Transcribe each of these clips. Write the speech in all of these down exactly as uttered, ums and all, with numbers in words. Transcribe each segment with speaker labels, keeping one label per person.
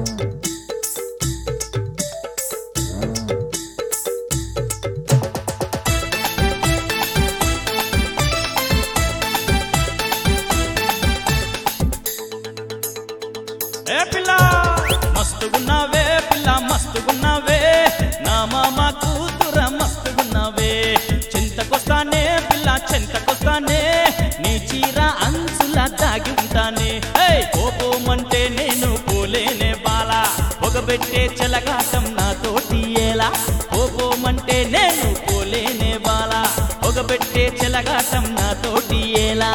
Speaker 1: ఏ పిల్ల మస్తుగున్నావే పిల్ల మస్తుగున్నావే నా మామ కూతుర మస్తుగున్నావే చింతకొస్తానే పిల్ల చింతకొస్తానే నీ చీర అంచుల దాగి ఉంటానే కోపమంటే నేను పోలేనే బాల పొగబెట్టే చెలగాటం నాతోటి ఎలా కోపమంటే నేను పోలేనే బాల పొగబెట్టే చెలగాటం నాతోటి ఎలా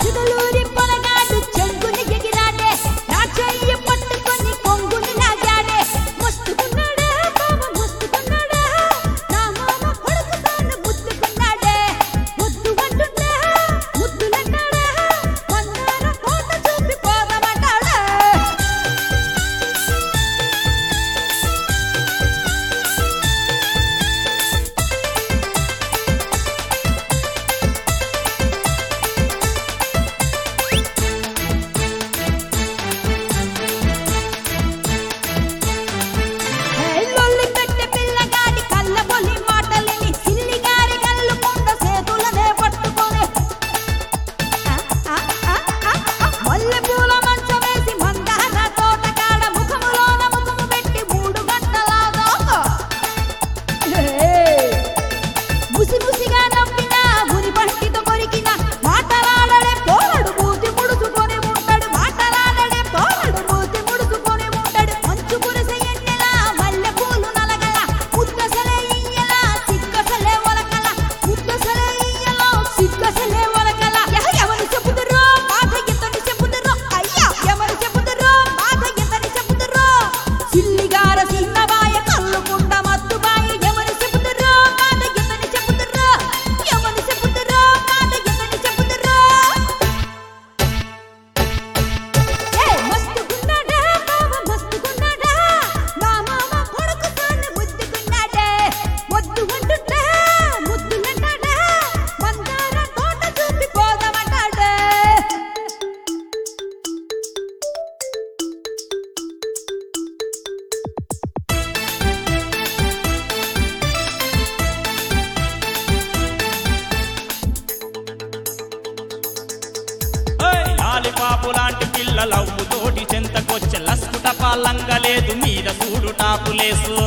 Speaker 1: పాపులాంటి పిల్లలవ్వు తోటి చెంతకొచ్చే లస్కుట పాలంగలేదు మీద చూడు టాపులేసు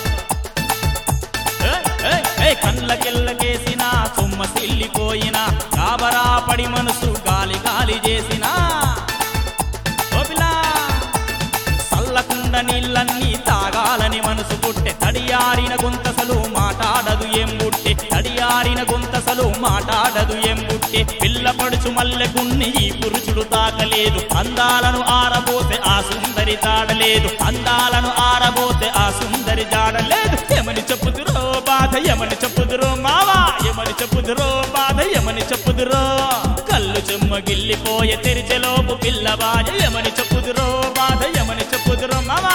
Speaker 1: కళ్ళకెళ్ళకేసిన సొమ్మ సిల్లిపోయిన కాబరా పడి మనసు గాలి గాలి చేసిన చల్లకుండ నీళ్ళన్నీ తాగాలని మనసు పుట్టే తడియారిన గొంతసలు మాటాడదు ఏం బుట్టే తడియారిన గొంతసలు మాటాడదు ఏం బుట్టే పిల్ల పడుచు మల్లెకున్ని ఈ పురుషుడు తాకలేదు అందాలను ఆరబోతే ఆ సుందరి తాడలేదు అందాలను ఆరబోతే ఆ సుందరి జాడలేదు ఏమని చెప్పుదురో బాధ ఏమని చెప్పుదురో మావా ఏమని చెప్పుదురో బాధ ఏమని చెప్పుదురో కళ్ళు చెమ్మగిల్లిపోయే తెరిచెలోపు పిల్లవాజ ఏమని చెప్పుదురో బాధ ఏమని చెప్పుదురో మావా